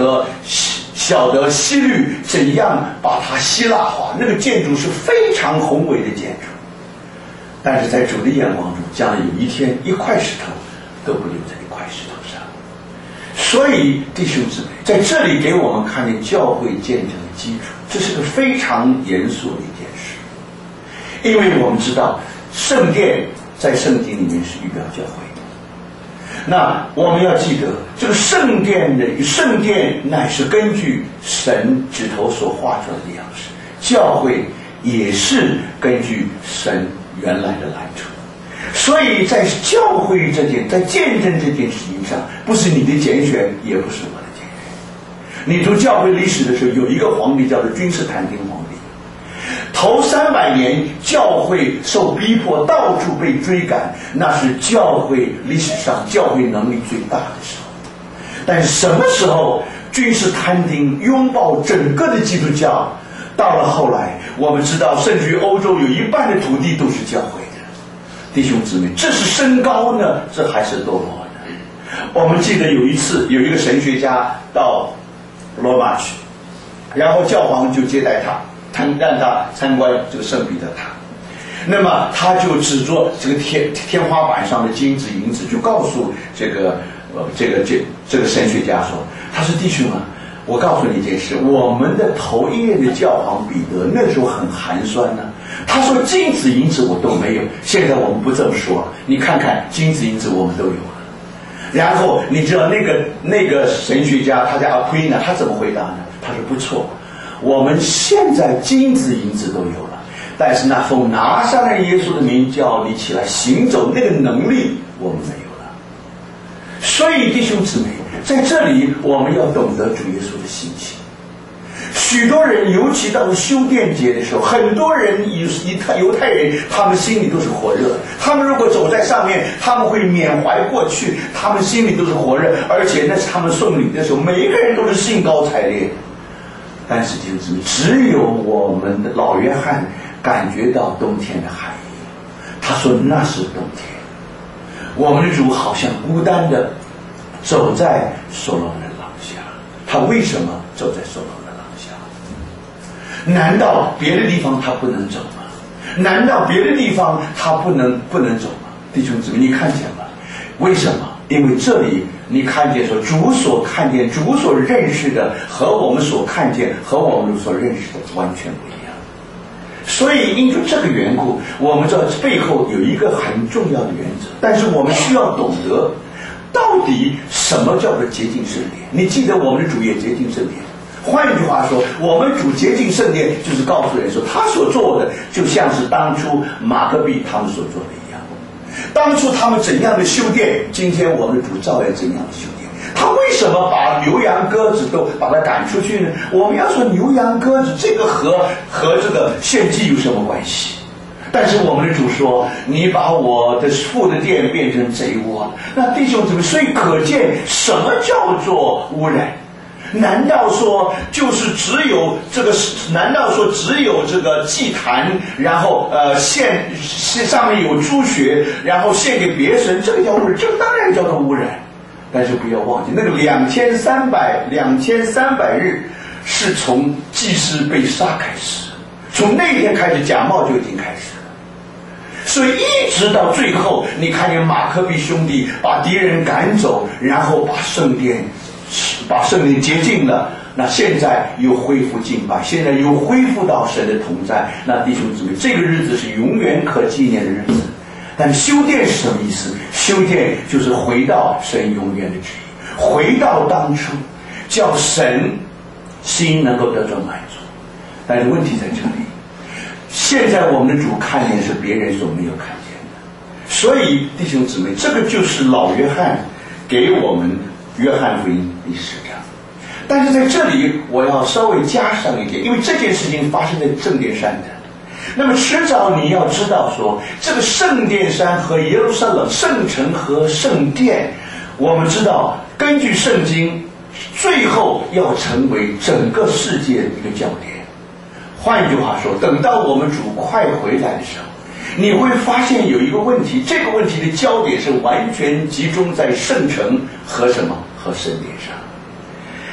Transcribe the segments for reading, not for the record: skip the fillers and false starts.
晓得希律怎样把它希腊化，那个建筑是非常宏伟的建筑。但是在主的眼光中，将来有一天一块石头都不留在一块石头上。所以弟兄姊妹，在这里给我们看见教会建成的基础，这是个非常严肃的一件事。因为我们知道圣殿在圣经里面是预表教会的，那我们要记得这个圣殿乃是根据神指头所画出来的样式，教会也是根据神原来的蓝图。所以在教会在见证这件事情上，不是你的拣选，也不是我的拣选。你读教会历史的时候，有一个皇帝叫做君士坦丁皇帝，头300年教会受逼迫，到处被追赶，那是教会历史上教会能力最大的时候。但是什么时候君士坦丁拥抱整个的基督教，到了后来我们知道，甚至于欧洲有一半的土地都是教会的。弟兄姊妹，这是升高呢，这还是堕落呢？我们记得有一次有一个神学家到罗马去，然后教皇就接待他，让他参观这个圣彼得塔。那么他就指着这个天花板上的金子银子，就告诉这个神学家说，他说弟兄啊，我告诉你一件事，我们的头一任的教皇彼得那时候很寒酸呢，他说金子银子我都没有，现在我们不这么说了，你看看金子银子我们都有了。然后你知道那个神学家他叫阿奎呢，他怎么回答呢？他说不错，我们现在金子银子都有了，但是那奉拿撒勒耶稣的名叫你起来行走那个能力我们没有了。所以弟兄姊妹，在这里我们要懂得主耶稣的心情。许多人尤其到了修殿节的时候，很多人犹太人他们心里都是火热的，他们如果走在上面，他们会缅怀过去，他们心里都是火热，而且那是他们送礼的时候，每一个人都是兴高采烈。但是就是只有我们的老约翰感觉到冬天的寒意，他说那是冬天。我们的主好像孤单的走在所罗门的廊下，他为什么走在所罗门的廊下？难道别的地方他不能走吗？难道别的地方他不能走吗？弟兄姊妹，你看见吗？为什么？因为这里你看见说主所看见主所认识的和我们所看见和我们所认识的完全不一样。所以因着这个缘故，我们知道背后有一个很重要的原则，但是我们需要懂得到底什么叫做洁净圣殿。你记得我们的主也洁净圣殿，换一句话说，我们主洁净圣殿就是告诉人说，他所做的就像是当初马可比他们所做的一样。当初他们怎样的修殿，今天我们的主照样怎样的修殿。他为什么把牛羊鸽子都把它赶出去呢？我们要说牛羊鸽子这个和这个献祭有什么关系？但是我们的主说，你把我的父的殿变成贼窝。那弟兄姊妹，所以可见什么叫做污染？难道说就是只有这个？难道说只有这个祭坛，然后献上面有猪血，然后献给别神，这个叫污染？这个当然叫做污染。但是不要忘记，那个2300日是从祭司被杀开始，从那天开始假冒就已经开始了。所以一直到最后，你看见马可比兄弟把敌人赶走，然后把圣殿洁净了，那现在又恢复敬拜，现在又恢复到神的同在。那弟兄姊妹，这个日子是永远可纪念的日子。但修殿是什么意思？修殿就是回到神永远的旨意，回到当初，叫神心能够得到满足。但是问题在这里，现在我们的主看见是别人所没有看见的。所以弟兄姊妹，这个就是老约翰给我们约翰福音第10章。但是在这里我要稍微加上一点，因为这件事情发生在正殿山的。那么迟早你要知道说，这个圣殿山和耶路撒冷圣城和圣殿，我们知道根据圣经最后要成为整个世界的一个焦点。换一句话说，等到我们主快回来的时候，你会发现有一个问题，这个问题的焦点是完全集中在圣城和什么？和圣殿上。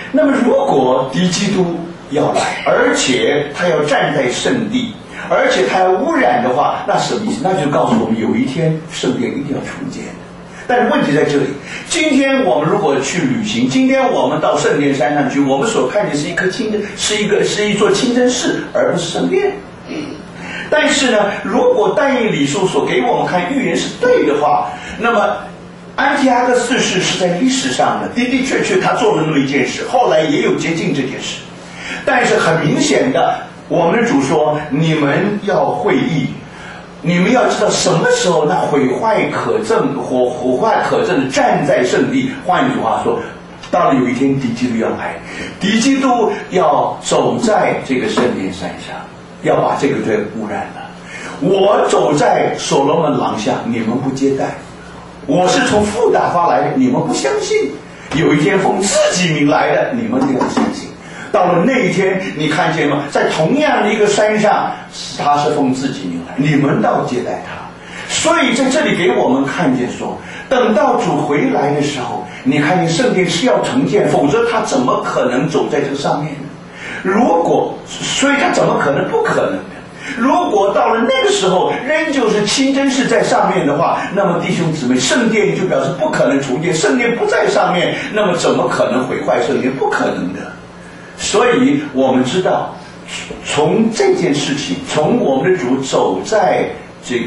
那么如果敌基督要来，而且他要站在圣地，而且他要污染的话，那什么意思？那就告诉我们有一天圣殿一定要重建的。但是问题在这里，今天我们如果去旅行，今天我们到圣殿山上去，我们所看见是一座清真寺，而不是圣殿。但是呢，如果但以理书所给我们看预言是对的话，那么安提阿克四世是在历史上的的确他做了那么一件事，后来也有接近这件事。但是很明显的，我们的主说，你们要会意，你们要知道什么时候那毁坏可憎的站在圣地。换一句话说，到了有一天敌基督要来，敌基督要走在这个圣殿山上，要把这个罪污染了。我走在所罗门廊下，你们不接待，我是从父打发来的，你们不相信。有一天奉自己名来的，你们就要相信。到了那一天，你看见吗？在同样的一个山上，他是奉自己名来，你们倒接待他。所以在这里给我们看见说，等到主回来的时候，你看见圣殿是要重建，否则他怎么可能走在这个上面呢？所以他怎么可能？不可能的。如果到了那个时候仍旧是清真寺在上面的话，那么弟兄姊妹，圣殿就表示不可能重建，圣殿不在上面，那么怎么可能毁坏圣殿？不可能的。所以我们知道，从这件事情，从我们的主走在这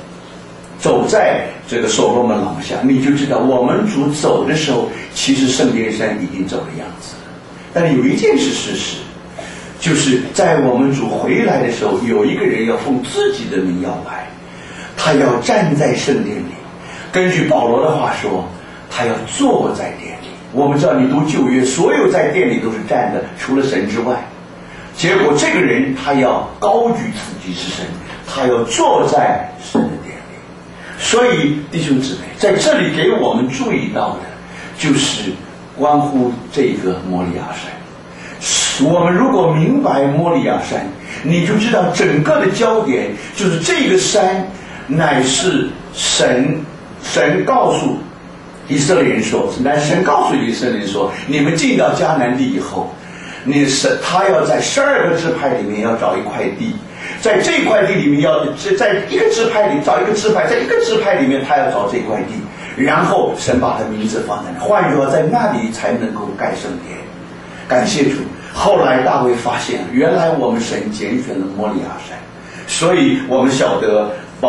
个所罗门廊下，你就知道我们主走的时候，其实圣殿山已经走的样子。但是有一件事实，就是在我们主回来的时候，有一个人要奉自己的名要来，他要站在圣殿里。根据保罗的话说，他要坐在殿里。我们知道，你读旧约，所有在殿里都是站的，除了神之外。结果这个人他要高举自己是神，他要坐在神的殿里。所以弟兄姊妹，在这里给我们注意到的，就是关乎这个摩利亚山。我们如果明白摩利亚山，你就知道整个的焦点就是这个山乃是神告诉以色列人说，神告诉以色列人说，你们进到迦南地以后，他要在12个支派里面要找一块地，在这块地里面要在一个支派里找一个支派，在一个支派里面他要找这块地，然后神把他名字放在那，换句话，在那里才能够盖圣殿。感谢主。后来大卫发现，原来我们神拣选了摩利亚山，所以我们晓得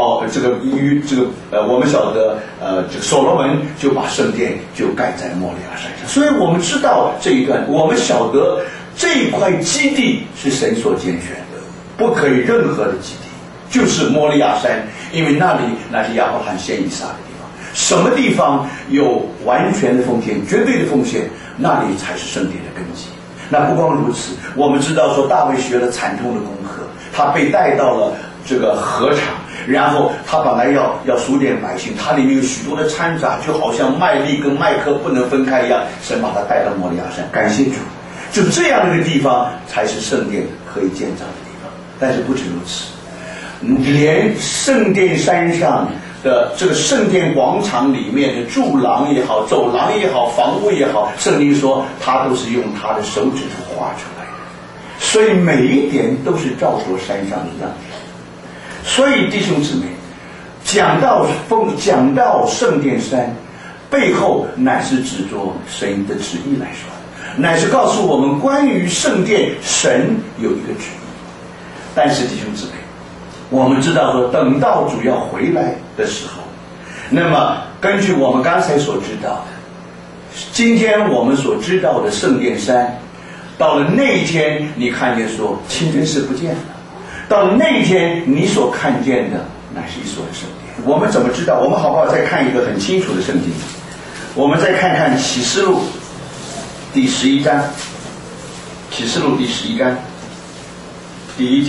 我们晓得这个所罗门就把圣殿就盖在摩利亚山上。所以我们知道这一段，我们晓得这一块基地是神所拣选的，不可以任何的基地，就是摩利亚山，因为那是亚伯拉罕献以撒的地方。什么地方有完全的奉献、绝对的奉献，那里才是圣殿的根基。那不光如此，我们知道说大卫学了惨痛的功课，他被带到了这个禾场，然后他本来要数点百姓，他里面有许多的掺杂，就好像麦粒跟麦克不能分开一样，神把他带到摩利亚山。感谢主，就这样的一个地方才是圣殿可以建造的地方。但是不止如此，连圣殿山上的这个圣殿广场里面的柱廊也好，走廊也好，房屋也好，圣经说他都是用他的手指头画出来的，所以每一点都是照着山上的样子。所以弟兄姊妹，讲到圣殿山，背后乃是指着神的旨意来说的，乃是告诉我们关于圣殿神有一个旨意。但是弟兄姊妹，我们知道说，等到主要回来的时候，那么根据我们刚才所知道的，今天我们所知道的圣殿山，到了那一天，你看见说清真寺不见了，到了那一天，你所看见的乃是一所圣殿。我们怎么知道？我们好不好再看一个很清楚的圣经？我们再看看启示录第11章，启示录第11章第1节。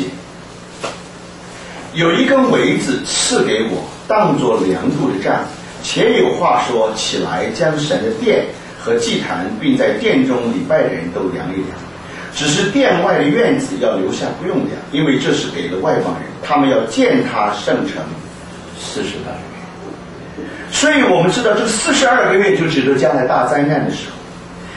有一根苇子赐给我，当作量度的杖，且有话说，起来将神的殿和祭坛，并在殿中礼拜的人都量一量。只是殿外的院子要留下，不用量，因为这是给了外邦人，他们要建他圣城42个月。所以我们知道，这42个月就指着将来大灾难的时候。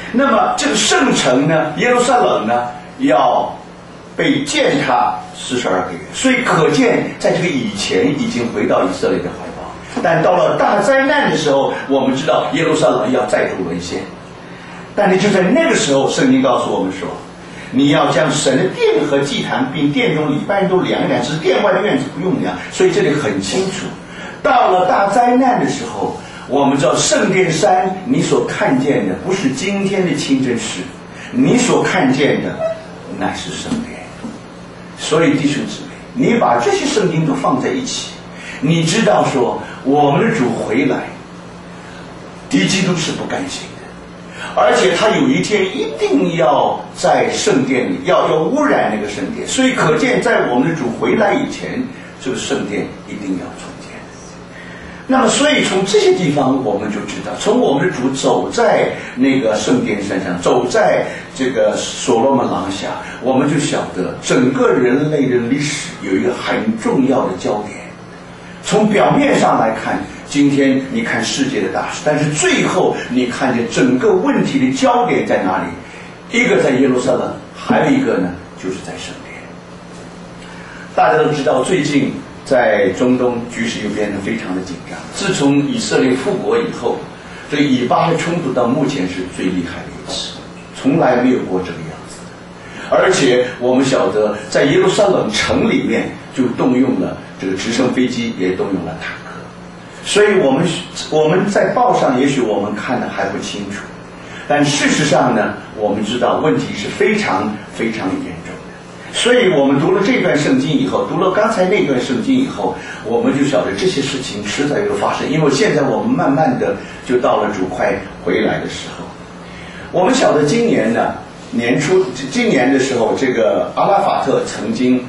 那么这个圣城呢，耶路撒冷呢，要被践踏42个月，所以可见在这个以前已经回到以色列的怀抱。但到了大灾难的时候，我们知道耶路撒冷要再度沦陷。但是就在那个时候，圣经告诉我们说，你要将神的殿和祭坛并殿中礼拜都量一量，只是殿外的院子不用量。所以这里很清楚，到了大灾难的时候，我们知道圣殿山你所看见的不是今天的清真寺，你所看见的乃是圣殿。所以弟兄姊妹，你把这些圣经都放在一起，你知道说我们的主回来，敌基督是不甘心的，而且他有一天一定要在圣殿里要污染那个圣殿。所以可见在我们的主回来以前，这个圣殿一定要重建。那么所以从这些地方我们就知道，从我们的主走在那个圣殿山上，走在这个所罗门廊下，我们就晓得整个人类的历史有一个很重要的焦点。从表面上来看，今天你看世界的大事，但是最后你看见整个问题的焦点在哪里？一个在耶路撒冷，还有一个呢就是在圣殿。大家都知道，最近在中东局势又变得非常的紧张。自从以色列复国以后，这个以巴的冲突到目前是最厉害的一次，从来没有过这个样子。而且我们晓得，在耶路撒冷城里面就动用了这个直升飞机，也动用了坦克。所以我们在报上也许我们看的还不清楚，但事实上呢，我们知道问题是非常非常严重的。所以我们读了这段圣经以后，读了刚才那段圣经以后，我们就晓得这些事情迟早要发生。因为现在我们慢慢的就到了主快回来的时候。我们晓得今年呢年初，今年的时候，这个阿拉法特曾经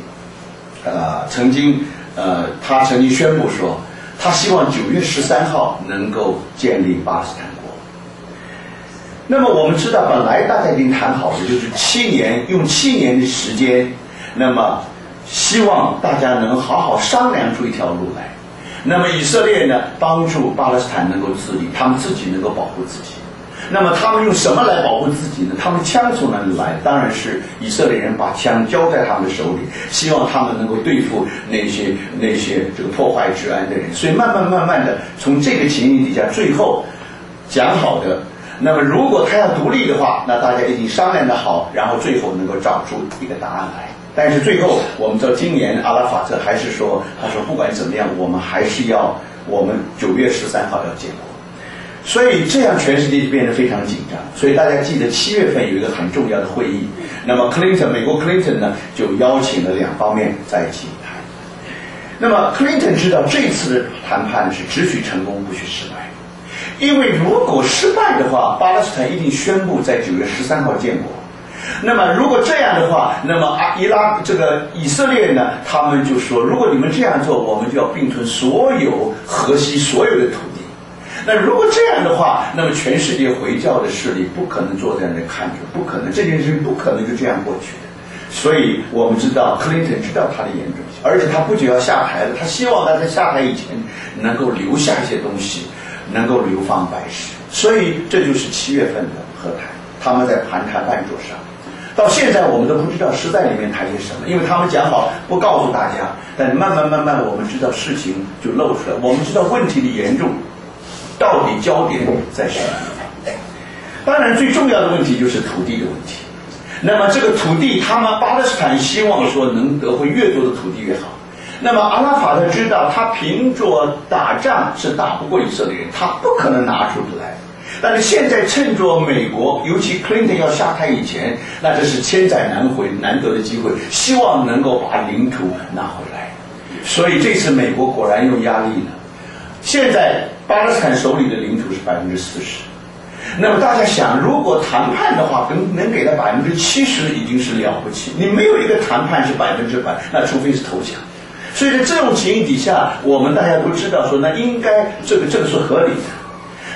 他曾经宣布说，他希望9月13号能够建立巴勒斯坦国。那么我们知道，本来大家已经谈好的就是7年，用7年的时间，那么希望大家能好好商量出一条路来。那么以色列呢，帮助巴勒斯坦能够自立，他们自己能够保护自己。那么他们用什么来保护自己呢？他们枪从哪里来？当然是以色列人把枪交在他们的手里，希望他们能够对付那些这个破坏治安的人。所以慢慢的，从这个情形底下，最后讲好的，那么如果他要独立的话，那大家已经商量的好，然后最后能够找出一个答案来。但是最后我们知道，今年阿拉法特还是说，他说不管怎么样，我们还是要我们9月13号要建国。所以这样全世界就变得非常紧张。所以大家记得7月份有一个很重要的会议，那么美国 Clinton 呢就邀请了2方面在一起谈。那么 Clinton 知道这次的谈判是只许成功不许失败，因为如果失败的话，巴勒斯坦一定宣布在9月13号建国。那么如果这样的话，那么以色列呢，他们就说，如果你们这样做，我们就要并吞所有河西所有的土地。那如果这样的话，那么全世界回教的势力不可能坐在那看着，不可能，这件事不可能就这样过去的。所以我们知道克林顿知道他的严重性，而且他不久要下台了，他希望他在下台以前能够留下一些东西，能够流芳百世。所以这就是7月份的和谈，他们在谈判桌上。到现在我们都不知道实在里面谈些什么，因为他们讲好不告诉大家，但慢慢我们知道事情就露出来，我们知道问题的严重，到底焦点在什么地方？当然最重要的问题就是土地的问题。那么这个土地，他们巴勒斯坦希望说能得回越多的土地越好。那么阿拉法特知道他凭着打仗是打不过以色列人，他不可能拿出来。但是现在趁着美国，尤其 Clinton 要下台以前，那这是千载难得的机会，希望能够把领土拿回来。所以这次美国果然用压力了。现在巴勒斯坦手里的领土是40%，那么大家想，如果谈判的话，能给他70%已经是了不起。你没有一个谈判是100%，那除非是投降。所以在这种情形底下，我们大家都知道说，那应该这个是合理的。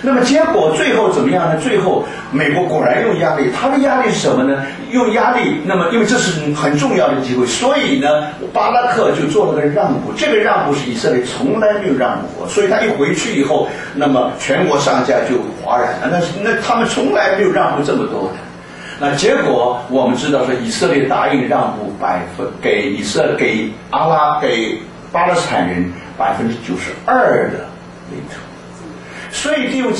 那么结果最后怎么样呢？最后美国果然用压力，他的压力是什么呢？用压力，那么因为这是很重要的机会，所以呢，巴拉克就做了个让步。这个让步是以色列从来没有让步过，所以他一回去以后，那么全国上下就哗然了。那他们从来没有让步这么多的。那结果我们知道说，以色列答应让步给巴勒斯坦人92%的领土，所以弟兄